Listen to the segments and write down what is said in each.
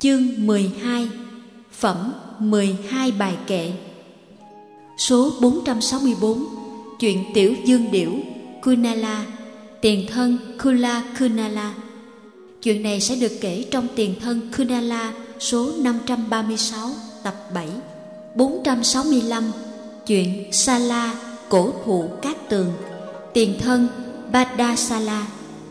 Chương 12. Phẩm 12 bài kệ. Số 464. Chuyện Tiểu Dương Điểu Kunala, tiền thân Kula Kunala. Chuyện này sẽ được kể trong tiền thân Kunala số 536 tập 7. 465. Chuyện Sala, cổ thụ cát tường, tiền thân Badasala.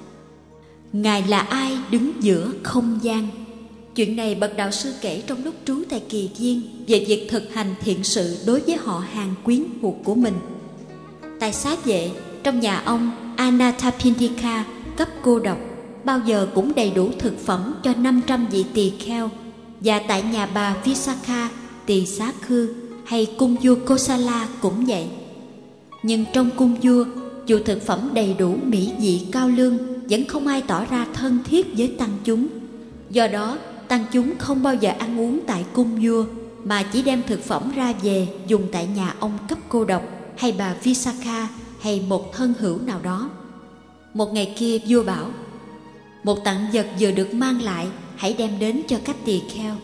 Ngài là ai đứng giữa không gian? Chuyện này bậc đạo sư kể trong lúc trú tại Kỳ Viên về việc thực hành thiện sự đối với họ hàng quyến thuộc của mình. Tại xá vệ, trong nhà ông Anathapindika cấp cô độc, bao giờ cũng đầy đủ thực phẩm cho 500 vị tỳ kheo. Và tại nhà bà Visakha, tỳ xá khư hay cung vua Kosala cũng vậy. Nhưng trong cung vua, dù thực phẩm đầy đủ mỹ vị cao lương, vẫn không ai tỏ ra thân thiết với tăng chúng. Do đó, tăng chúng không bao giờ ăn uống tại cung vua, mà chỉ đem thực phẩm ra về dùng tại nhà ông cấp cô độc hay bà Visakha hay một thân hữu nào đó. Một ngày kia vua bảo: một tặng vật vừa được mang lại, hãy đem đến cho các tỳ kheo.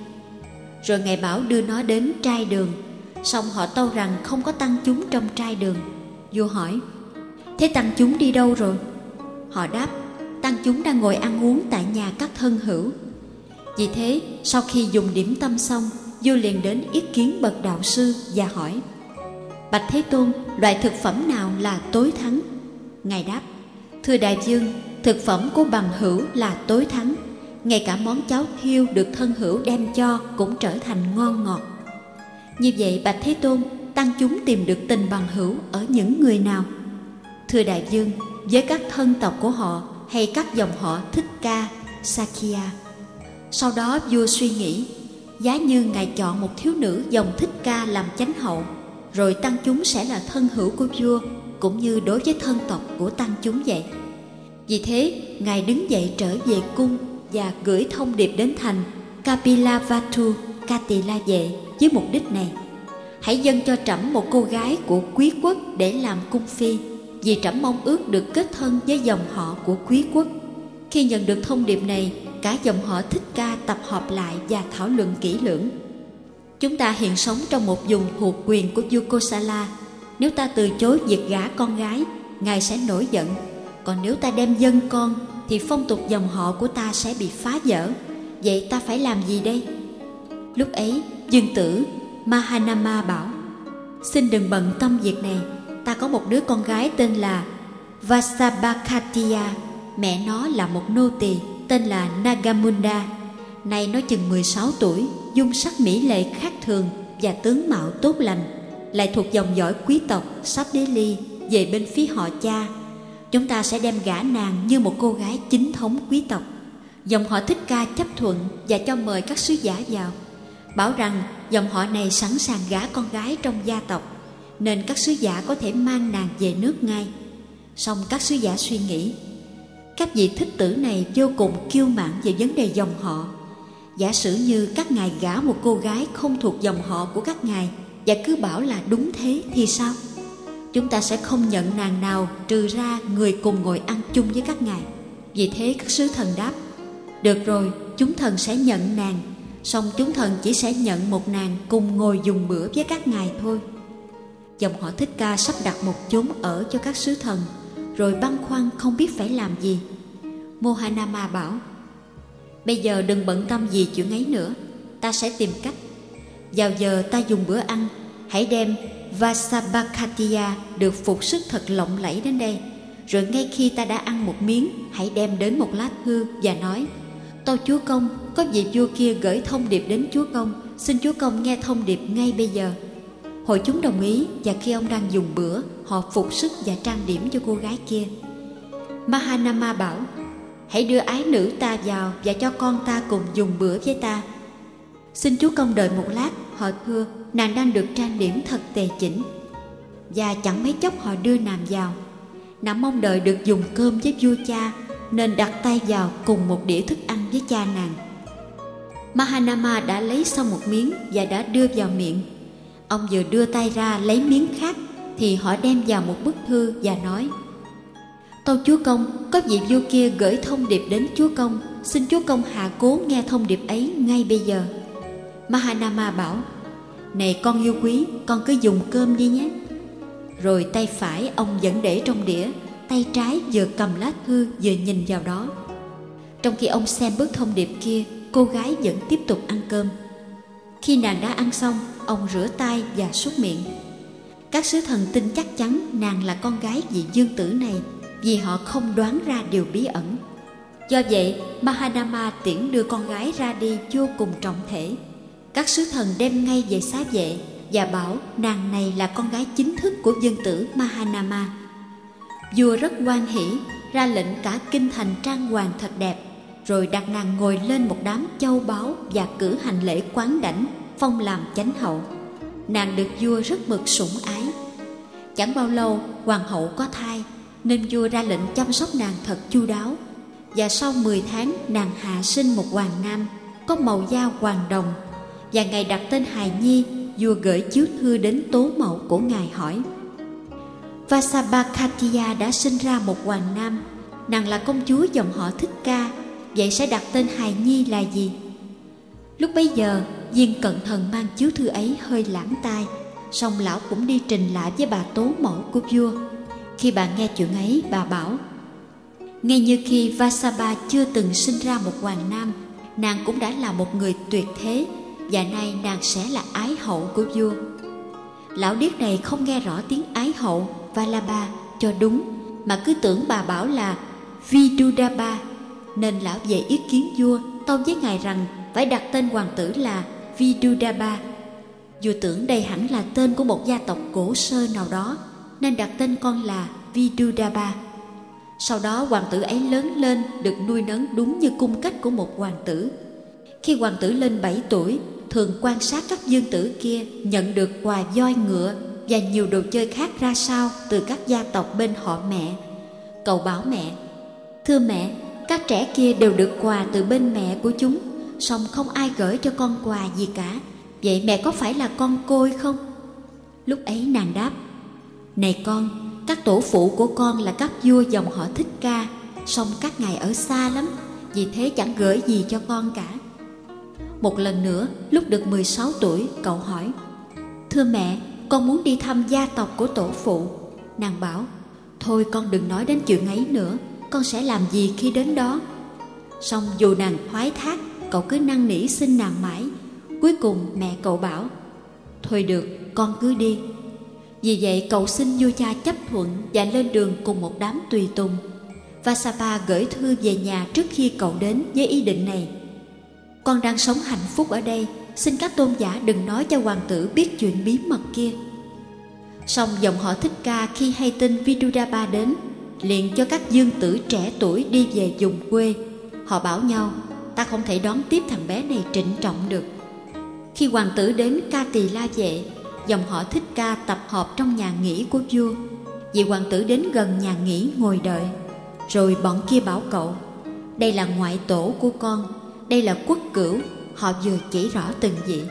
Rồi ngài bảo đưa nó đến trai đường. Song họ tâu rằng không có tăng chúng trong trai đường. Vua hỏi: thế tăng chúng đi đâu rồi? Họ đáp: tăng chúng đang ngồi ăn uống tại nhà các thân hữu. Vì thế, sau khi dùng điểm tâm xong, vua liền đến yết kiến bậc đạo sư và hỏi: bạch Thế Tôn, loại thực phẩm nào là tối thắng? Ngài đáp: thưa đại vương, thực phẩm của bằng hữu là tối thắng. Ngay cả món cháo thiêu được thân hữu đem cho cũng trở thành ngon ngọt. Như vậy bạch Thế Tôn, tăng chúng tìm được tình bằng hữu ở những người nào? Thưa đại vương, với các thân tộc của họ hay các dòng họ Thích Ca, Sakya. Sau đó vua suy nghĩ, giá như ngài chọn một thiếu nữ dòng Thích Ca làm chánh hậu, rồi tăng chúng sẽ là thân hữu của vua, cũng như đối với thân tộc của tăng chúng vậy. Vì thế, ngài đứng dậy trở về cung và gửi thông điệp đến thành Kapilavatthu, Katila Vệ với mục đích này: hãy dâng cho trẫm một cô gái của quý quốc để làm cung phi, vì trẫm mong ước được kết thân với dòng họ của quý quốc. Khi nhận được thông điệp này, cả dòng họ Thích Ca tập hợp lại và thảo luận kỹ lưỡng. Chúng ta hiện sống trong một vùng thuộc quyền của vua Kosala. Nếu ta từ chối việc gả con gái, ngài sẽ nổi giận. Còn nếu ta đem dâng con, thì phong tục dòng họ của ta sẽ bị phá vỡ. Vậy ta phải làm gì đây? Lúc ấy, dương tử Mahanama bảo: xin đừng bận tâm việc này. Ta có một đứa con gái tên là Vasabhakatiya. Mẹ nó là một nô tỳ tên là Nagamunda. Nay nó chừng 16 tuổi, dung sắc mỹ lệ khác thường và tướng mạo tốt lành, lại thuộc dòng dõi quý tộc Sabdeli về bên phía họ cha. Chúng ta sẽ đem gả nàng như một cô gái chính thống quý tộc. Dòng họ Thích Ca chấp thuận và cho mời các sứ giả vào, bảo rằng dòng họ này sẵn sàng gả con gái trong gia tộc, nên các sứ giả có thể mang nàng về nước ngay. Song các sứ giả suy nghĩ, các vị thích tử này vô cùng kiêu mạn về vấn đề dòng họ. Giả sử như các ngài gả một cô gái không thuộc dòng họ của các ngài và cứ bảo là đúng thế thì sao? Chúng ta sẽ không nhận nàng nào trừ ra người cùng ngồi ăn chung với các ngài. Vì thế các sứ thần đáp: được rồi, chúng thần sẽ nhận nàng. Song chúng thần chỉ sẽ nhận một nàng cùng ngồi dùng bữa với các ngài thôi. Dòng họ Thích Ca sắp đặt một chốn ở cho các sứ thần, rồi băn khoăn không biết phải làm gì. Mohanama bảo: bây giờ đừng bận tâm gì chuyện ấy nữa, ta sẽ tìm cách. Vào giờ ta dùng bữa ăn, hãy đem Vasabhakatiya được phục sức thật lộng lẫy đến đây. Rồi ngay khi ta đã ăn một miếng, hãy đem đến một lá thư và nói: tâu chúa công, có vị vua kia gửi thông điệp đến chúa công, xin chúa công nghe thông điệp ngay bây giờ. Hội chúng đồng ý, và khi ông đang dùng bữa, họ phục sức và trang điểm cho cô gái kia. Mahanama bảo: hãy đưa ái nữ ta vào và cho con ta cùng dùng bữa với ta. Xin chúa công đợi một lát, họ thưa, nàng đang được trang điểm thật tề chỉnh. Và chẳng mấy chốc họ đưa nàng vào. Nàng mong đợi được dùng cơm với vua cha, nên đặt tay vào cùng một đĩa thức ăn với cha nàng. Mahanama đã lấy xong một miếng và đã đưa vào miệng. Ông vừa đưa tay ra lấy miếng khác, thì họ đem vào một bức thư và nói: tâu chúa công, có vị vua kia gửi thông điệp đến chúa công, xin chúa công hạ cố nghe thông điệp ấy ngay bây giờ. Mahanama bảo: Này con yêu quý, con cứ dùng cơm đi nhé. Rồi tay phải ông vẫn để trong đĩa, tay trái vừa cầm lá thư vừa nhìn vào đó. Trong khi ông xem bức thông điệp kia, cô gái vẫn tiếp tục ăn cơm. Khi nàng đã ăn xong, ông rửa tay và súc miệng. Các sứ thần tin chắc chắn nàng là con gái vị dương tử này, vì họ không đoán ra điều bí ẩn. Do vậy, Mahanama tiễn đưa con gái ra đi vô cùng trọng thể. Các sứ thần đem ngay về xá vệ và bảo nàng này là con gái chính thức của dương tử Mahanama. Vua rất hoan hỉ, ra lệnh cả kinh thành trang hoàng thật đẹp, rồi đặt nàng ngồi lên một đám châu báu và cử hành lễ quán đảnh, phong làm chánh hậu. Nàng được vua rất mực sủng ái. Chẳng bao lâu hoàng hậu có thai, nên vua ra lệnh chăm sóc nàng thật chu đáo. Và sau 10 tháng nàng hạ sinh một hoàng nam, có màu da hoàng đồng. Và ngày đặt tên hài nhi, vua gửi chiếu thư đến tố mẫu của ngài hỏi: Vasabhakatiya đã sinh ra một hoàng nam, nàng là công chúa dòng họ Thích Ca, vậy sẽ đặt tên hài nhi là gì? Lúc bấy giờ, viên cận thần mang chiếu thư ấy hơi lãng tai, song lão cũng đi trình lại với bà tố mẫu của vua. Khi bà nghe chuyện ấy, bà bảo: Ngay như khi Vasabha chưa từng sinh ra một hoàng nam, nàng cũng đã là một người tuyệt thế, và nay nàng sẽ là ái hậu của vua. Lão điếc này không nghe rõ tiếng ái hậu Vallabha cho đúng, mà cứ tưởng bà bảo là Vidudaba, nên lão về ý kiến vua, tâu với ngài rằng phải đặt tên hoàng tử là Vidudaba. Vua tưởng đây hẳn là tên của một gia tộc cổ xưa nào đó, nên đặt tên con là Vidudaba. Sau đó hoàng tử ấy lớn lên, được nuôi nấng đúng như cung cách của một hoàng tử. Khi hoàng tử lên 7 tuổi, thường quan sát các dương tử kia nhận được quà voi ngựa và nhiều đồ chơi khác ra sao từ các gia tộc bên họ mẹ. Cậu bảo mẹ: Thưa mẹ, các trẻ kia đều được quà từ bên mẹ của chúng, song không ai gửi cho con quà gì cả. Vậy mẹ có phải là con côi không? Lúc ấy nàng đáp: Này con, các tổ phụ của con là các vua dòng họ Thích Ca, song các ngài ở xa lắm, vì thế chẳng gửi gì cho con cả. Một lần nữa, lúc được 16 tuổi, cậu hỏi: Thưa mẹ, con muốn đi thăm gia tộc của tổ phụ. Nàng bảo: Thôi con đừng nói đến chuyện ấy nữa, con sẽ làm gì khi đến đó? Song dù nàng thoái thác, cậu cứ năn nỉ xin nàng mãi. Cuối cùng mẹ cậu bảo: Thôi được, con cứ đi. Vì vậy cậu xin vua cha chấp thuận và lên đường cùng một đám tùy tùng. Vasabha gửi thư về nhà trước khi cậu đến với ý định này: Con đang sống hạnh phúc ở đây, xin các tôn giả đừng nói cho hoàng tử biết chuyện bí mật kia. Song dòng họ Thích Ca khi hay tin Vidudaba đến, liền cho các dương tử trẻ tuổi đi về vùng quê. Họ bảo nhau: Ta không thể đón tiếp thằng bé này trịnh trọng được. Khi hoàng tử đến Ca Tỳ La Vệ, dòng họ Thích Ca tập hợp trong nhà nghỉ của vua. Vị hoàng tử đến gần nhà nghỉ ngồi đợi. Rồi bọn kia bảo cậu: Đây là ngoại tổ của con, đây là quốc cửu. Họ vừa chỉ rõ từng vị.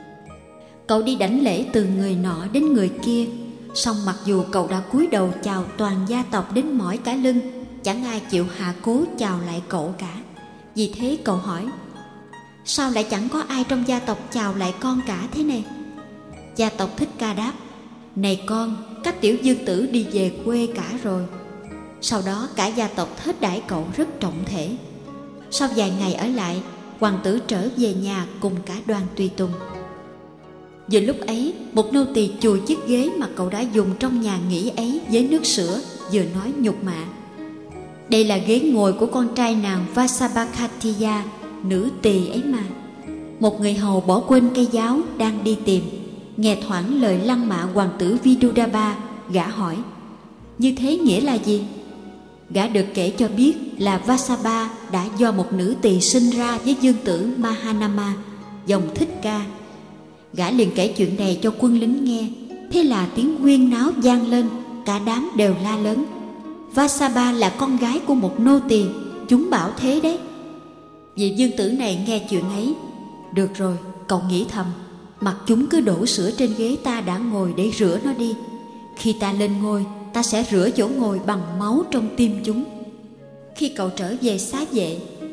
Cậu đi đảnh lễ từ người nọ đến người kia, song mặc dù cậu đã cúi đầu chào toàn gia tộc đến mỏi cả lưng, chẳng ai chịu hạ cố chào lại cậu cả. Vì thế cậu hỏi: Sao lại chẳng có ai trong gia tộc chào lại con cả thế này? Gia tộc Thích Ca đáp: Này con, các tiểu dương tử đi về quê cả rồi. Sau đó cả gia tộc hết đãi cậu rất trọng thể. Sau vài ngày ở lại, hoàng tử trở về nhà cùng cả đoàn tùy tùng. Vừa lúc ấy, một nô tỳ chùi chiếc ghế mà cậu đã dùng trong nhà nghỉ ấy với nước sữa, vừa nói nhục mạ: Đây là ghế ngồi của con trai nàng Vasabhakatiya, nữ tỳ ấy mà. Một người hầu bỏ quên cây giáo đang đi tìm, nghe thoảng lời lăng mạ hoàng tử Vidudaba, gã hỏi: Như thế nghĩa là gì? Gã được kể cho biết là Vasabha đã do một nữ tỳ sinh ra với dương tử Mahanama, dòng Thích Ca. Gã liền kể chuyện này cho quân lính nghe. Thế là tiếng huyên náo vang lên, cả đám đều la lớn: Vasabha là con gái của một nô tỳ, chúng bảo thế đấy. Vị dương tử này nghe chuyện ấy. Được rồi, cậu nghĩ thầm, mặc chúng cứ đổ sữa trên ghế ta đã ngồi để rửa nó đi. Khi ta lên ngôi, ta sẽ rửa chỗ ngồi bằng máu trong tim chúng. Khi cậu trở về xá vệ,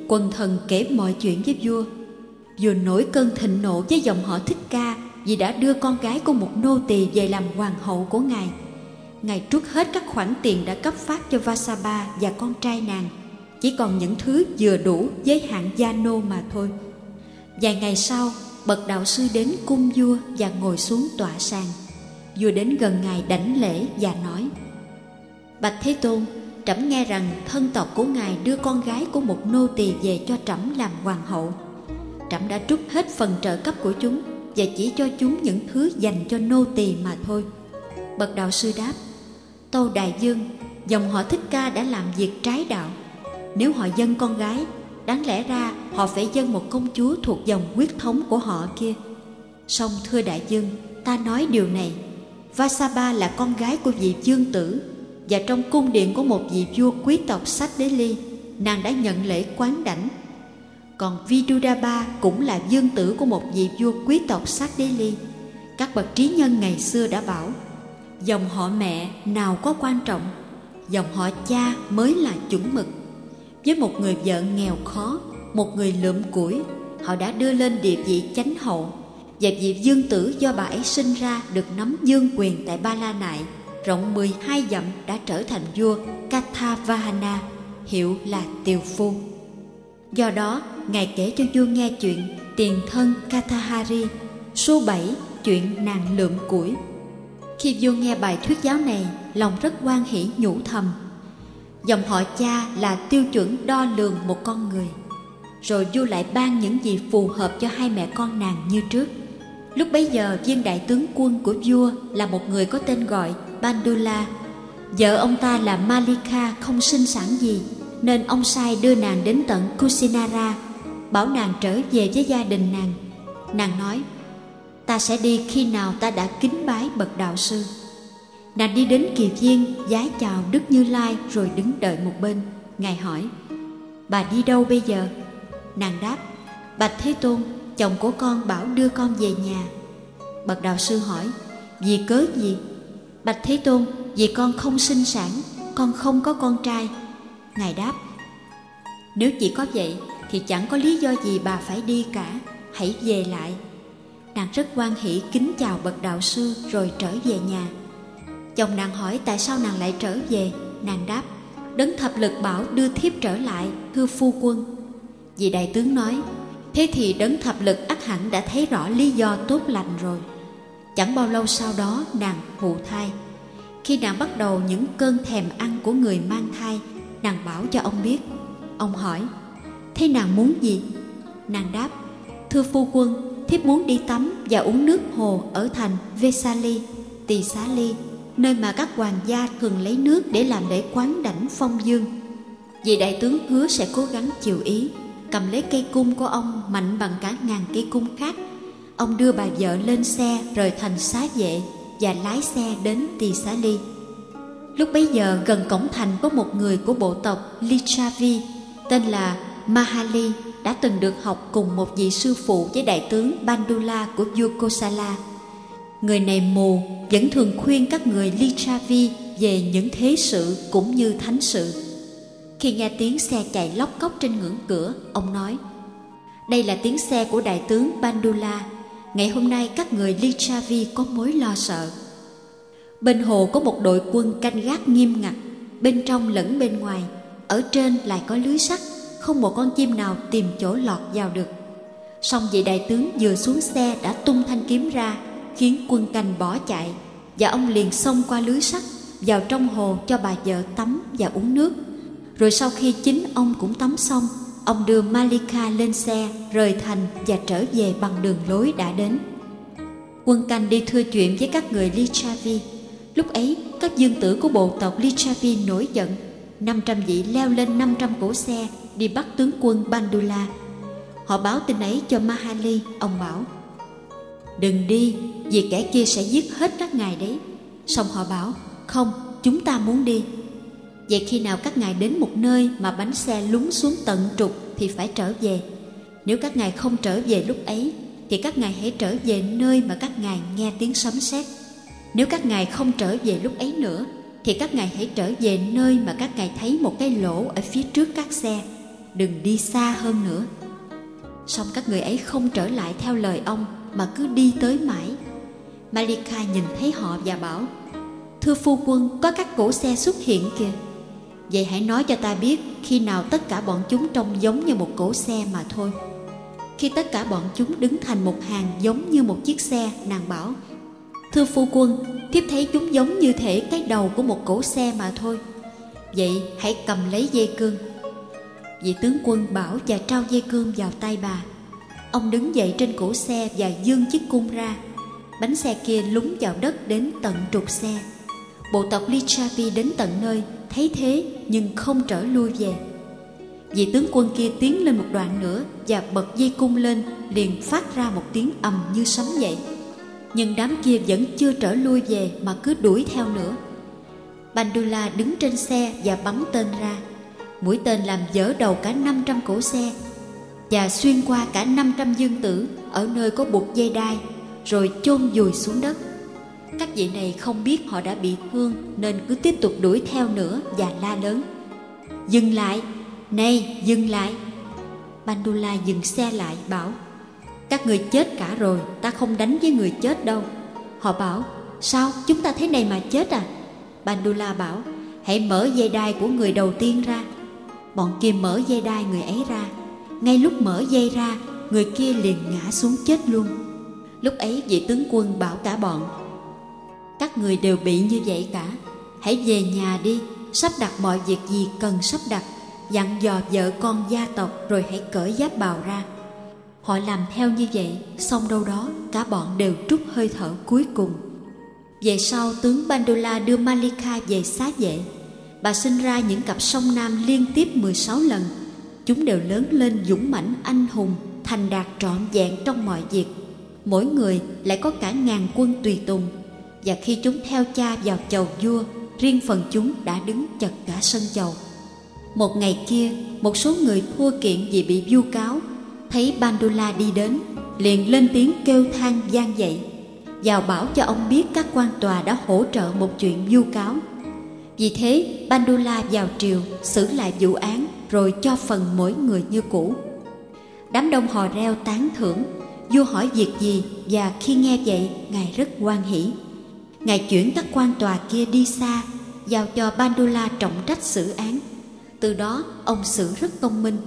quần thần kể mọi chuyện với vua. Vua nổi cơn thịnh nộ với dòng họ Thích Ca vì đã đưa con gái của một nô tỳ về làm hoàng hậu của ngài. Ngài trút hết các khoản tiền đã cấp phát cho Vasabha và con trai nàng, chỉ còn những thứ vừa đủ giới hạn gia nô mà thôi. Vài ngày sau, bậc đạo sư đến cung vua và ngồi xuống tọa sàn. Vua đến gần ngài đảnh lễ và nói: Bạch Thế Tôn, trẫm nghe rằng thân tộc của ngài đưa con gái của một nô tỳ về cho trẫm làm hoàng hậu. Trẫm đã trút hết phần trợ cấp của chúng và chỉ cho chúng những thứ dành cho nô tỳ mà thôi. Bậc đạo sư đáp: Tâu đại vương, dòng họ Thích Ca đã làm việc trái đạo. Nếu họ dâng con gái, đáng lẽ ra họ phải dâng một công chúa thuộc dòng huyết thống của họ kia. Song thưa đại vương, ta nói điều này: Vasabha là con gái của vị vương tử, và trong cung điện của một vị vua quý tộc Sách Đế Ly, nàng đã nhận lễ quán đảnh. Còn Vidudaba cũng là vương tử của một vị vua quý tộc Sách Đế Ly. Các bậc trí nhân ngày xưa đã bảo: dòng họ mẹ nào có quan trọng, dòng họ cha mới là chuẩn mực. Với một người vợ nghèo khó, một người lượm củi, họ đã đưa lên địa vị chánh hậu, và vị vương tử do bà ấy sinh ra được nắm vương quyền tại Ba La Nại, rộng 12 dặm, đã trở thành vua Kathavahana, hiệu là tiều phu. Do đó, ngài kể cho vua nghe chuyện tiền thân Katahari, số 7, chuyện nàng lượm củi. Khi vua nghe bài thuyết giáo này, lòng rất hoan hỷ nhủ thầm: dòng họ cha là tiêu chuẩn đo lường một con người. Rồi vua lại ban những gì phù hợp cho hai mẹ con nàng như trước. Lúc bấy giờ, viên đại tướng quân của vua là một người có tên gọi Bandula. Vợ ông ta là Malika không sinh sản gì, nên ông sai đưa nàng đến tận Kusinara, bảo nàng trở về với gia đình nàng. Nàng nói: ta sẽ đi khi nào ta đã kính bái bậc đạo sư. Nàng đi đến Kỳ Viên, vái chào Đức Như Lai rồi đứng đợi một bên. Ngài hỏi: bà đi đâu bây giờ? Nàng đáp: bạch Thế Tôn, chồng của con bảo đưa con về nhà. Bậc đạo sư hỏi: vì cớ gì? Bạch Thế Tôn, vì con không sinh sản, con không có con trai. Ngài đáp: nếu chỉ có vậy thì chẳng có lý do gì bà phải đi cả, hãy về lại. Nàng rất hoan hỷ kính chào bậc đạo sư rồi trở về nhà. Chồng nàng hỏi tại sao nàng lại trở về. Nàng đáp: Đấng thập lực bảo đưa thiếp trở lại, thưa phu quân. Vị đại tướng nói: thế thì đấng thập lực ắt hẳn đã thấy rõ lý do tốt lành rồi. Chẳng bao lâu sau đó nàng thụ thai. Khi nàng bắt đầu những cơn thèm ăn của người mang thai, nàng bảo cho ông biết. Ông hỏi: thế nàng muốn gì? Nàng đáp: thưa phu quân, thiếp muốn đi tắm và uống nước hồ ở thành Vesali, Tỳ Xá Ly, nơi mà các hoàng gia thường lấy nước để làm lễ quán đảnh phong dương. Vị đại tướng hứa sẽ cố gắng chiều ý. Cầm lấy cây cung của ông mạnh bằng cả ngàn cây cung khác, ông đưa bà vợ lên xe rời thành Xá Vệ và lái xe đến Tỳ Xá Ly. Lúc bấy giờ gần cổng thành có một người của bộ tộc Lichavi tên là Mahali, đã từng được học cùng một vị sư phụ với đại tướng Bandula của vua Kosala. Người này mù, vẫn thường khuyên các người Lichavi về những thế sự cũng như thánh sự. Khi nghe tiếng xe chạy lóc cóc trên ngưỡng cửa, ông nói: đây là tiếng xe của đại tướng Bandula. Ngày hôm nay các người Lichavi có mối lo sợ. Bên hồ có một đội quân canh gác nghiêm ngặt, bên trong lẫn bên ngoài. Ở trên lại có lưới sắt, không một con chim nào tìm chỗ lọt vào được. Song vị đại tướng vừa xuống xe đã tung thanh kiếm ra, khiến quân canh bỏ chạy, và ông liền xông qua lưới sắt vào trong hồ cho bà vợ tắm và uống nước. Rồi sau khi chính ông cũng tắm xong, ông đưa Malika lên xe rời thành và trở về bằng đường lối đã đến. Quân canh đi thưa chuyện với các người Lichavi. Lúc ấy các vương tử của bộ tộc Lichavi nổi giận. 500 vị leo lên 500 cỗ xe đi bắt tướng quân Bandula. Họ báo tin ấy cho Mahali. Ông bảo: đừng đi, vì kẻ kia sẽ giết hết các ngài đấy. Xong họ bảo: không, chúng ta muốn đi. Vậy khi nào các ngài đến một nơi mà bánh xe lún xuống tận trục thì phải trở về. Nếu các ngài không trở về lúc ấy thì các ngài hãy trở về nơi mà các ngài nghe tiếng sấm sét. Nếu các ngài không trở về lúc ấy nữa thì các ngài hãy trở về nơi mà các ngài thấy một cái lỗ ở phía trước các xe. đừng đi xa hơn nữa. Song các người ấy không trở lại theo lời ông mà cứ đi tới mãi. Malika nhìn thấy họ và bảo: thưa phu quân, có các cỗ xe xuất hiện kìa. Vậy hãy nói cho ta biết khi nào tất cả bọn chúng trông giống như một cỗ xe mà thôi. Khi tất cả bọn chúng đứng thành một hàng giống như một chiếc xe, nàng bảo: thưa phu quân, thiếp thấy chúng giống như thể cái đầu của một cỗ xe mà thôi. Vậy hãy cầm lấy dây cương. Vị tướng quân bảo và trao dây cương vào tay bà. Ông đứng dậy trên cổ xe và giương chiếc cung ra. Bánh xe kia lún vào đất đến tận trục xe. Bộ tộc Lichavi đến tận nơi, thấy thế nhưng không trở lui về. Vị tướng quân kia tiến lên một đoạn nữa và bật dây cung lên, liền phát ra một tiếng ầm như sấm vậy. Nhưng đám kia vẫn chưa trở lui về mà cứ đuổi theo nữa. Bandula đứng trên xe và bắn tên ra. Mũi tên làm vỡ đầu cả 500 cỗ xe và xuyên qua cả 500 dương tử ở nơi có buộc dây đai, rồi chôn vùi xuống đất. Các vị này không biết họ đã bị thương nên cứ tiếp tục đuổi theo nữa và la lớn: dừng lại, này dừng lại. Bandula dừng xe lại bảo: các người chết cả rồi, ta không đánh với người chết đâu. Họ bảo: sao chúng ta thế này mà chết à? Bandula bảo: hãy mở dây đai của người đầu tiên ra. Bọn kia mở dây đai người ấy ra. Ngay lúc mở dây ra, người kia liền ngã xuống chết luôn. Lúc ấy vị tướng quân bảo cả bọn: các người đều bị như vậy cả, hãy về nhà đi, sắp đặt mọi việc gì cần sắp đặt, dặn dò vợ con gia tộc, rồi hãy cởi giáp bào ra. Họ làm theo như vậy, xong đâu đó cả bọn đều trút hơi thở cuối cùng. Về sau, tướng Bandula đưa Malika về xá vệ. Bà sinh ra những cặp song nam liên tiếp 16 lần. Chúng đều lớn lên dũng mãnh anh hùng, thành đạt trọn vẹn trong mọi việc. Mỗi người lại có cả 1000 quân tùy tùng. Và khi chúng theo cha vào chầu vua, riêng phần chúng đã đứng chật cả sân chầu. Một ngày kia, một số người thua kiện vì bị vu cáo, thấy Bandula đi đến, liền lên tiếng kêu than van dậy, vào bảo cho ông biết các quan tòa đã hỗ trợ một chuyện vu cáo. Vì thế Bandula vào triều xử lại vụ án, rồi cho phần mỗi người như cũ. Đám đông hò reo tán thưởng. Vua hỏi việc gì, và khi nghe vậy, ngài rất hoan hỉ. Ngài chuyển các quan tòa kia đi xa, giao cho Bandula trọng trách xử án. Từ đó ông xử rất công minh.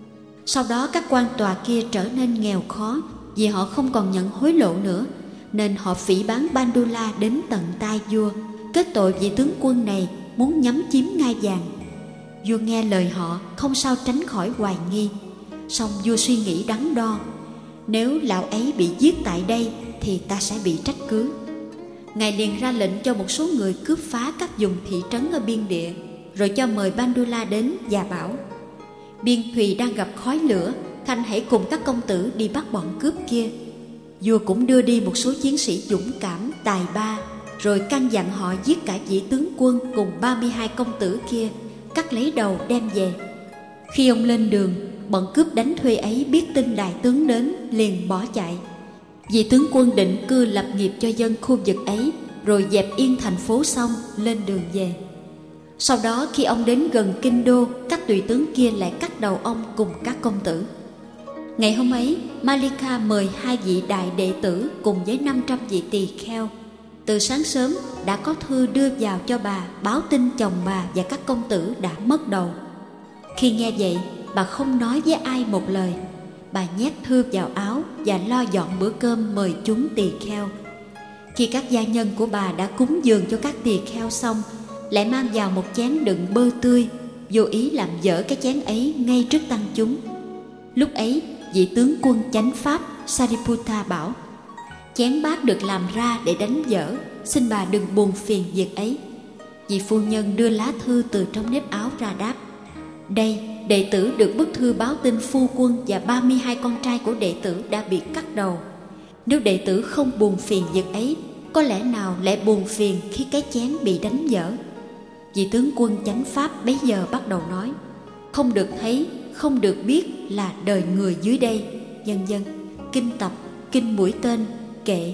Sau đó các quan tòa kia trở nên nghèo khó, vì họ không còn nhận hối lộ nữa, nên họ phỉ báng Bandula đến tận tai vua, kết tội vị tướng quân này muốn nhắm chiếm ngai vàng. Vua nghe lời họ, không sao tránh khỏi hoài nghi. Song vua suy nghĩ đắn đo: nếu lão ấy bị giết tại đây thì ta sẽ bị trách cứ. Ngài liền ra lệnh cho một số người cướp phá các vùng thị trấn ở biên địa, rồi cho mời Bandula đến và bảo: biên thùy đang gặp khói lửa, khanh hãy cùng các công tử đi bắt bọn cướp kia. Vua cũng đưa đi một số chiến sĩ dũng cảm, tài ba, rồi căn dặn họ giết cả vị tướng quân cùng 32 công tử kia, cắt lấy đầu đem về. Khi ông lên đường, bọn cướp đánh thuê ấy biết tin đại tướng đến, liền bỏ chạy. Vị tướng quân định cư lập nghiệp cho dân khu vực ấy, rồi dẹp yên thành phố xong lên đường về. Sau đó khi ông đến gần kinh đô, các tùy tướng kia lại cắt đầu ông cùng các công tử. Ngày hôm ấy, Malika mời 2 vị đại đệ tử cùng với 500 vị tỳ kheo. Từ sáng sớm đã có thư đưa vào cho bà, báo tin chồng bà và các công tử đã mất đầu. Khi nghe vậy, bà không nói với ai một lời. Bà nhét thư vào áo và lo dọn bữa cơm mời chúng tỳ kheo. Khi các gia nhân của bà đã cúng dường cho các tỳ kheo xong, lại mang vào một chén đựng bơ tươi, vô ý làm dở cái chén ấy ngay trước tăng chúng. Lúc ấy, vị tướng quân chánh pháp Sariputta bảo: chén bát được làm ra để đánh dở, xin bà đừng buồn phiền việc ấy. Vị phu nhân đưa lá thư từ trong nếp áo ra đáp: đây, đệ tử được bức thư báo tin phu quân và 32 con trai của đệ tử đã bị cắt đầu. Nếu đệ tử không buồn phiền việc ấy, có lẽ nào lại buồn phiền khi cái chén bị đánh dở. Vị tướng quân chánh pháp bấy giờ bắt đầu nói: không được thấy, không được biết là đời người dưới đây, vân vân. Kinh tập, kinh mũi tên, kệ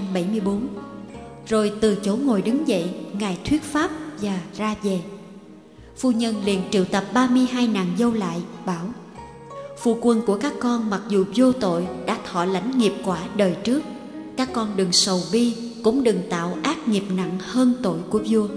574. Rồi từ chỗ ngồi đứng dậy, ngài thuyết pháp và ra về. Phu nhân liền triệu tập 32 nàng dâu lại, bảo: phu quân của các con mặc dù vô tội đã thọ lãnh nghiệp quả đời trước, các con đừng sầu bi, cũng đừng tạo ác nghiệp nặng hơn tội của vua.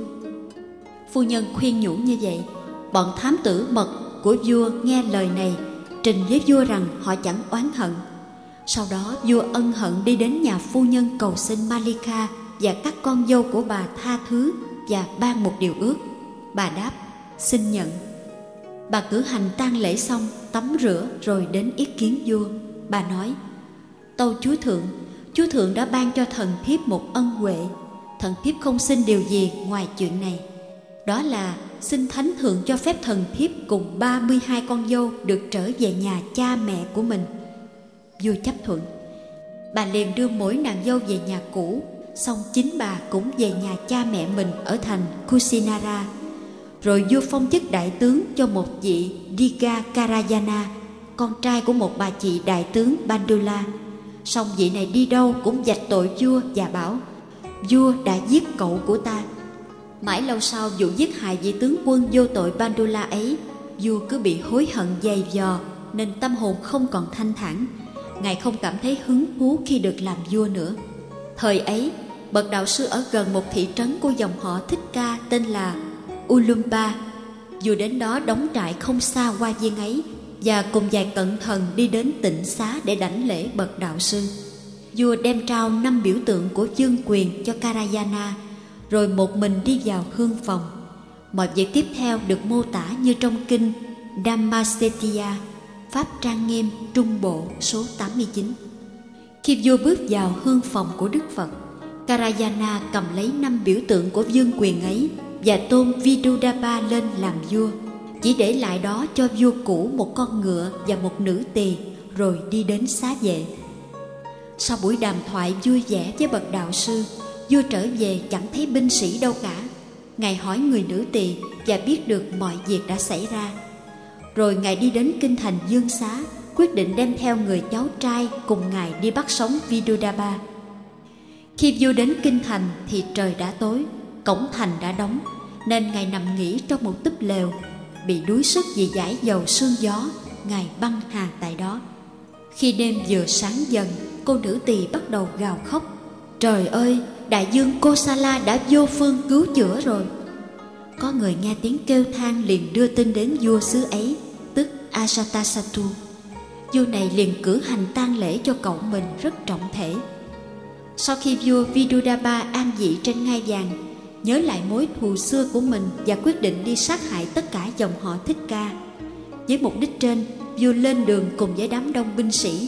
Phu nhân khuyên nhủ như vậy. Bọn thám tử mật của vua nghe lời này, trình với vua rằng họ chẳng oán hận. Sau đó vua ân hận đi đến nhà phu nhân cầu xin Malika và các con dâu của bà tha thứ và ban một điều ước. Bà đáp: xin nhận. Bà cử hành tang lễ xong, tắm rửa rồi đến yết kiến vua. Bà nói: tâu chúa thượng đã ban cho thần thiếp một ân huệ. Thần thiếp không xin điều gì ngoài chuyện này, đó là xin thánh thượng cho phép thần thiếp cùng 32 con dâu được trở về nhà cha mẹ của mình. Vua chấp thuận. Bà liền đưa mỗi nàng dâu về nhà cũ, xong chính bà cũng về nhà cha mẹ mình ở thành Kusinara. Rồi vua phong chức đại tướng cho một vị Diga Karayana, con trai của một bà chị đại tướng Bandula. Xong vị này đi đâu cũng vạch tội vua và bảo: vua đã giết cậu của ta. Mãi lâu sau vụ giết hại vị tướng quân vô tội Bandula ấy, vua cứ bị hối hận dày vò, nên tâm hồn không còn thanh thản. Ngài không cảm thấy hứng thú khi được làm vua nữa. Thời ấy, bậc đạo sư ở gần một thị trấn của dòng họ Thích Ca tên là Ulumpa. Vua đến đó đóng trại không xa hoa viên ấy, và cùng vài cận thần đi đến tịnh xá để đảnh lễ bậc đạo sư. Vua đem trao 5 biểu tượng của vương quyền cho Karayana, rồi một mình đi vào hương phòng. Mọi việc tiếp theo được mô tả như trong kinh Dhammasettiya, Pháp Trang Nghiêm Trung Bộ số 89. Khi vua bước vào hương phòng của Đức Phật, Karayana cầm lấy 5 biểu tượng của vương quyền ấy và tôn Vidudaba lên làm vua, chỉ để lại đó cho vua cũ một con ngựa và một nữ tỳ, rồi đi đến xá vệ. Sau buổi đàm thoại vui vẻ với bậc đạo sư, vua trở về chẳng thấy binh sĩ đâu cả. Ngài hỏi người nữ tỳ và biết được mọi việc đã xảy ra. Rồi ngài đi đến kinh thành Dương Xá, quyết định đem theo người cháu trai cùng ngài đi bắt sống Vidudaba. Khi vua đến kinh thành thì trời đã tối, cổng thành đã đóng, nên ngài nằm nghỉ trong một túp lều. Bị đuối sức vì dãi dầu sương gió, ngài băng hà tại đó. Khi đêm vừa sáng dần, cô nữ tỳ bắt đầu gào khóc: trời ơi, đại dương Kosala đã vô phương cứu chữa rồi. Có người nghe tiếng kêu than liền đưa tin đến vua xứ ấy, tức Ajatasattu. Vua này liền cử hành tang lễ cho cậu mình rất trọng thể. Sau khi vua Vidudaba an vị trên ngai vàng, nhớ lại mối thù xưa của mình và quyết định đi sát hại tất cả dòng họ Thích Ca. Với mục đích trên, vua lên đường cùng với đám đông binh sĩ.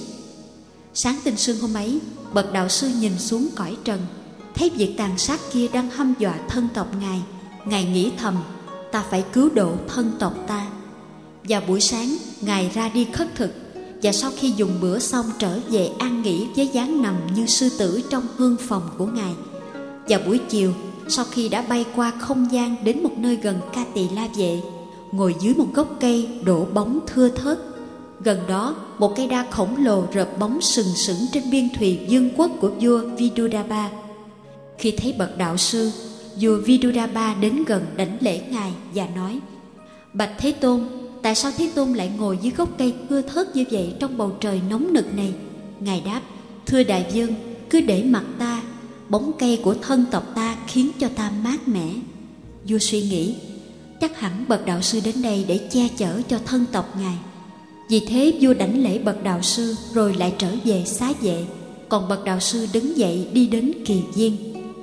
Sáng tinh sương hôm ấy, bậc đạo sư nhìn xuống cõi trần, thấy việc tàn sát kia đang hăm dọa thân tộc ngài. Ngài nghĩ thầm: ta phải cứu độ thân tộc ta. Vào buổi sáng, ngài ra đi khất thực, và sau khi dùng bữa xong trở về an nghỉ với dáng nằm như sư tử trong hương phòng của ngài. Vào buổi chiều, sau khi đã bay qua không gian đến một nơi gần Ca Tỳ La Vệ, ngồi dưới một gốc cây đổ bóng thưa thớt. Gần đó, một cây đa khổng lồ rợp bóng sừng sững trên biên thùy vương quốc của vua Vidudaba. Khi thấy bậc đạo sư, vua Vidudaba đến gần đảnh lễ ngài và nói: bạch Thế Tôn, tại sao Thế Tôn lại ngồi dưới gốc cây thưa thớt như vậy trong bầu trời nóng nực này? Ngài đáp: thưa đại vương, cứ để mặc ta, bóng cây của thân tộc ta khiến cho ta mát mẻ. Vua suy nghĩ, chắc hẳn bậc đạo sư đến đây để che chở cho thân tộc ngài. Vì thế vua đảnh lễ bậc đạo sư rồi lại trở về xá vệ, còn bậc đạo sư đứng dậy đi đến Kỳ Viên.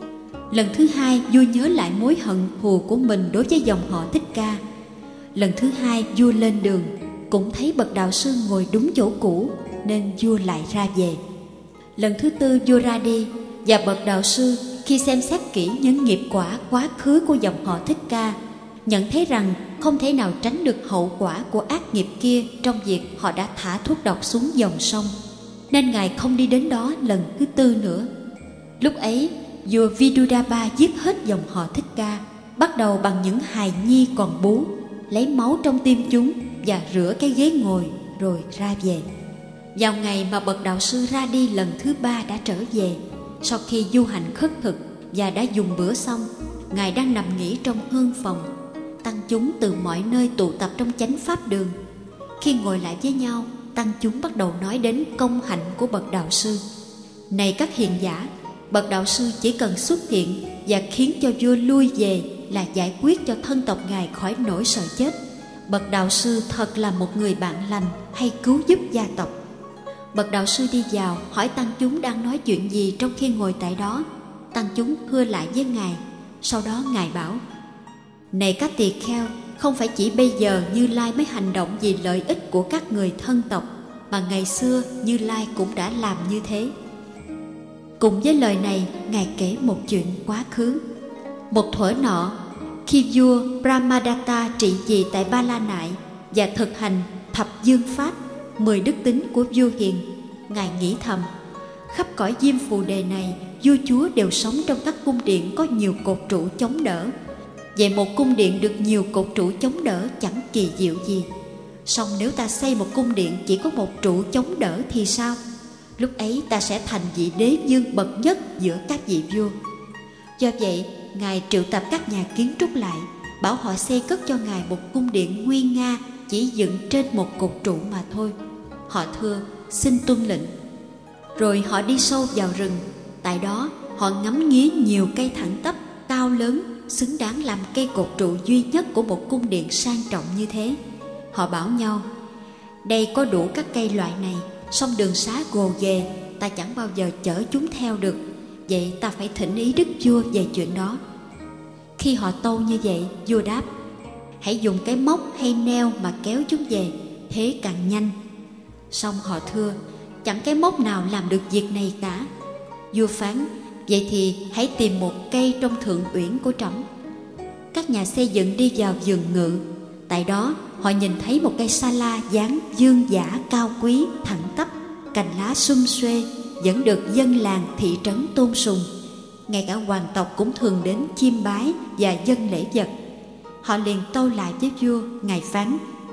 Lần thứ hai, vua nhớ lại mối hận thù của mình đối với dòng họ Thích Ca. Lần thứ hai vua lên đường, cũng thấy bậc đạo sư ngồi đúng chỗ cũ, nên vua lại ra về. Lần thứ tư vua ra đi, và bậc đạo sư khi xem xét kỹ những nghiệp quả quá khứ của dòng họ Thích Ca, nhận thấy rằng không thể nào tránh được hậu quả của ác nghiệp kia trong việc họ đã thả thuốc độc xuống dòng sông, nên ngài không đi đến đó lần thứ tư nữa. Lúc ấy, vua Vidudaba giết hết dòng họ Thích Ca, bắt đầu bằng những hài nhi còn bú, lấy máu trong tim chúng và rửa cái ghế ngồi rồi ra về. Vào ngày mà bậc đạo sư ra đi lần thứ ba đã trở về, sau khi du hành khất thực và đã dùng bữa xong, ngài đang nằm nghỉ trong hương phòng. tăng chúng từ mọi nơi tụ tập trong chánh pháp đường. Khi ngồi lại với nhau, tăng chúng bắt đầu nói đến công hạnh của bậc đạo sư. Này các hiền giả, bậc đạo sư chỉ cần xuất hiện và khiến cho vua lui về là giải quyết cho thân tộc ngài khỏi nỗi sợ chết. Bậc đạo sư thật là một người bạn lành hay cứu giúp gia tộc. Bậc đạo sư đi vào hỏi tăng chúng đang nói chuyện gì trong khi ngồi tại đó. Tăng chúng thưa lại với ngài. Sau đó ngài bảo: Này các tỳ kheo, không phải chỉ bây giờ Như Lai mới hành động vì lợi ích của các người thân tộc, mà ngày xưa Như Lai cũng đã làm như thế. Cùng với lời này, ngài kể một chuyện quá khứ. Một thuở nọ, khi vua Brahmadatta trị vì tại Ba La Nại và thực hành thập dương pháp, 10 đức tính của vua hiền, ngài nghĩ thầm: khắp cõi Diêm Phù Đề này, vua chúa đều sống trong các cung điện có nhiều cột trụ chống đỡ. Vậy một cung điện được nhiều cột trụ chống đỡ chẳng kỳ diệu gì. Song nếu ta xây một cung điện chỉ có một trụ chống đỡ thì sao? Lúc ấy ta sẽ thành vị đế vương bậc nhất giữa các vị vua. Do vậy, ngài triệu tập các nhà kiến trúc lại, bảo họ xây cất cho ngài một cung điện nguy nga chỉ dựng trên một cột trụ mà thôi. Họ thưa: xin tuân lệnh. Rồi họ đi sâu vào rừng. Tại đó họ ngắm nghía nhiều cây thẳng tắp, cao lớn, xứng đáng làm cây cột trụ duy nhất của một cung điện sang trọng như thế. Họ bảo nhau: đây có đủ các cây loại này, song đường xá gồ ghề, ta chẳng bao giờ chở chúng theo được. Vậy ta phải thỉnh ý đức vua về chuyện đó. Khi họ tâu như vậy, vua đáp: hãy dùng cái móc hay neo mà kéo chúng về, thế càng nhanh. Song họ thưa: chẳng cái móc nào làm được việc này cả. Vua phán: vậy thì hãy tìm một cây trong thượng uyển của trẫm. Các nhà xây dựng đi vào vườn ngự. Tại đó họ nhìn thấy một cây sa la dáng dương dã cao quý, thẳng tắp, cành lá sum xuê, vẫn được dân làng thị trấn tôn sùng. Ngay cả hoàng tộc cũng thường đến chiêm bái và dâng lễ vật. Họ liền tâu lại với vua. Ngài phán: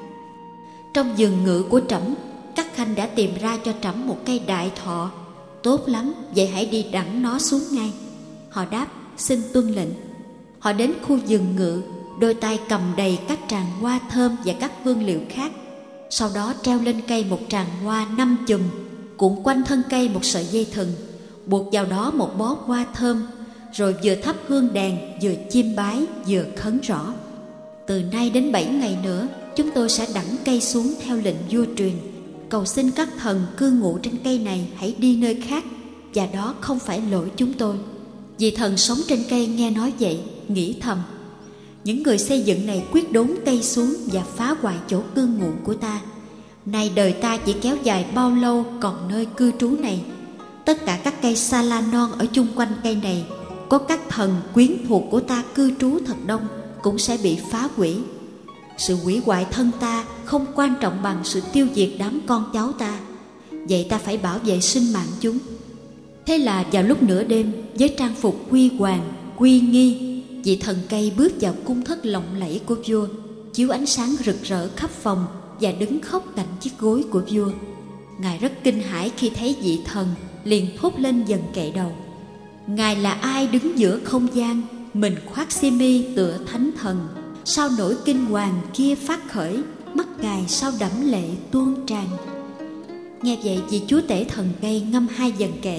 trong vườn ngự của trẫm, các khanh đã tìm ra cho trẫm một cây đại thọ. Tốt lắm, vậy hãy đi đẳng nó xuống ngay. Họ đáp: xin tuân lệnh. Họ đến khu vườn ngự, đôi tay cầm đầy các tràng hoa thơm và các hương liệu khác. Sau đó treo lên cây một tràng hoa 5 chùm, cuộn quanh thân cây một sợi dây thừng, buộc vào đó một bó hoa thơm, rồi vừa thắp hương đèn, vừa chiêm bái, vừa khấn rõ: từ nay đến 7 ngày nữa, chúng tôi sẽ đẳng cây xuống theo lệnh vua truyền. Cầu xin các thần cư ngụ trên cây này hãy đi nơi khác, và đó không phải lỗi chúng tôi. Vì thần sống trên cây nghe nói vậy, nghĩ thầm: những người xây dựng này quyết đốn cây xuống và phá hoại chỗ cư ngụ của ta. Nay đời ta chỉ kéo dài bao lâu còn nơi cư trú này. Tất cả các cây sa la non ở chung quanh cây này, có các thần quyến thuộc của ta cư trú thật đông, cũng sẽ bị phá hủy. Sự hủy hoại thân ta không quan trọng bằng sự tiêu diệt đám con cháu ta. Vậy ta phải bảo vệ sinh mạng chúng. Thế là vào lúc nửa đêm, với trang phục huy hoàng, uy nghi, vị thần cây bước vào cung thất lộng lẫy của vua, chiếu ánh sáng rực rỡ khắp phòng và đứng khóc cạnh chiếc gối của vua. Ngài rất kinh hãi khi thấy vị thần, liền thốt lên dần kệ đầu: ngài là ai đứng giữa không gian, mình khoác xiêm y tựa thánh thần? Sao nỗi kinh hoàng kia phát khởi, mắt ngài sao đẫm lệ tuôn tràn? Nghe vậy, vị chúa tể thần cây ngâm 2 dần kệ: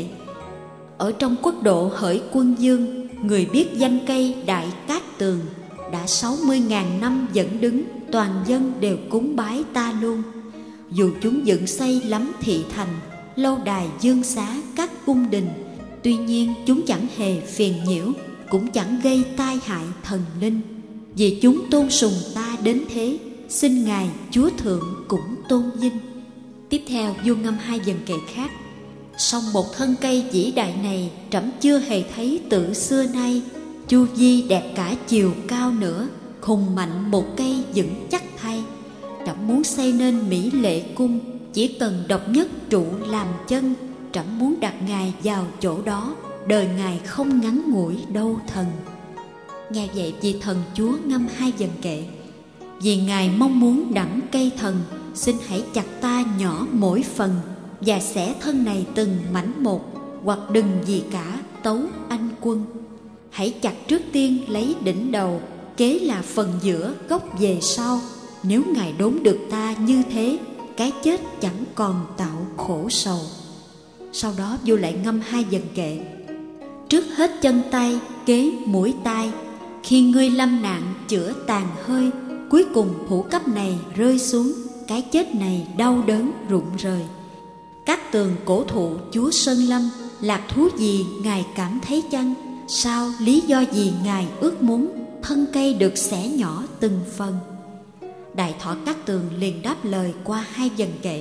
ở trong quốc độ Hởi Quân Dương, người biết danh cây Đại Cát Tường, đã 60.000 năm vẫn đứng, toàn dân đều cúng bái ta luôn. Dù chúng dựng xây lắm thị thành, lâu đài dương xá các cung đình, tuy nhiên chúng chẳng hề phiền nhiễu, cũng chẳng gây tai hại thần linh. Vì chúng tôn sùng ta đến thế, xin ngài chúa thượng cũng tôn vinh. Tiếp theo vua ngâm 2 dần kệ khác: song một thân cây vĩ đại này, trẫm chưa hề thấy từ xưa nay. Chu vi đẹp cả chiều cao nữa, hùng mạnh một cây vững chắc thay. Trẫm muốn xây nên mỹ lệ cung, chỉ cần độc nhất trụ làm chân. Trẫm muốn đặt ngài vào chỗ đó, đời ngài không ngắn ngủi đâu thần. Nghe vậy, vị thần chúa ngâm 2 dần kệ: vì ngài mong muốn đẳng cây thần, xin hãy chặt ta nhỏ mỗi phần, và xẻ thân này từng mảnh một, hoặc đừng gì cả tấu anh quân. Hãy chặt trước tiên lấy đỉnh đầu, kế là phần giữa gốc về sau. Nếu Ngài đốn được ta như thế, cái chết chẳng còn tạo khổ sầu. Sau đó vua lại ngâm 2 vần kệ: trước hết chân tay, kế mũi tai, khi ngươi lâm nạn chữa tàn hơi, cuối cùng hữu cấp này rơi xuống, cái chết này đau đớn rụng rời. Các tường cổ thụ chúa Sơn Lâm, lạc thú gì Ngài cảm thấy chăng? Sao lý do gì Ngài ước muốn thân cây được xẻ nhỏ từng phần? Đại Thọ Cát Tường liền đáp lời qua 2 vần kệ: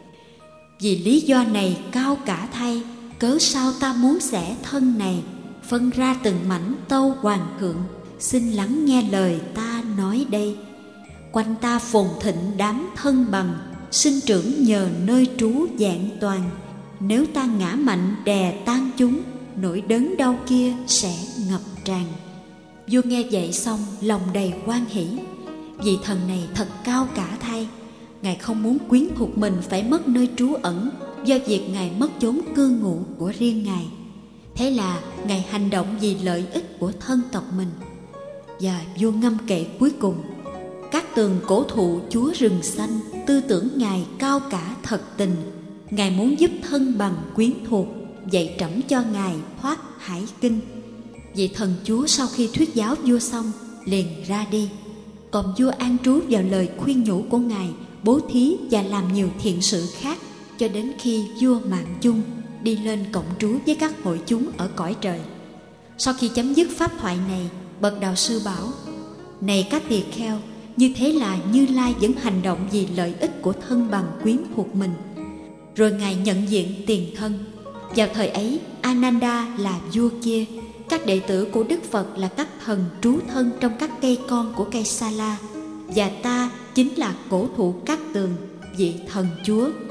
vì lý do này cao cả thay, cớ sao ta muốn xẻ thân này, phân ra từng mảnh tâu hoàng thượng, xin lắng nghe lời ta nói đây. Quanh ta phồn thịnh đám thân bằng, sinh trưởng nhờ nơi trú vẹn toàn. Nếu ta ngã mạnh đè tan chúng, nỗi đớn đau kia sẽ ngập tràn. Vua nghe vậy xong lòng đầy hoan hỷ. Vị thần này thật cao cả thay. Ngài không muốn quyến thuộc mình phải mất nơi trú ẩn do việc Ngài mất chốn cư ngụ của riêng Ngài. Thế là Ngài hành động vì lợi ích của thân tộc mình. Và vua ngâm kệ cuối cùng: các tường cổ thụ chúa rừng xanh, tư tưởng Ngài cao cả thật tình. Ngài muốn giúp thân bằng quyến thuộc, dạy trẫm cho Ngài thoát hải kinh. Vị thần chúa sau khi thuyết giáo vua xong liền ra đi. Còn vua an trú vào lời khuyên nhủ của Ngài, bố thí và làm nhiều thiện sự khác, cho đến khi vua Mạng Chung đi lên cộng trú với các hội chúng ở cõi trời. Sau khi chấm dứt pháp thoại này, bậc đạo sư bảo: này các tỳ kheo, như thế là Như Lai vẫn hành động vì lợi ích của thân bằng quyến thuộc mình. Rồi Ngài nhận diện tiền thân. Vào thời ấy, Ananda là vua kia, các đệ tử của Đức Phật là các thần trú thân trong các cây con của cây Sa La, và ta chính là cổ thụ Cát Tường, vị thần chúa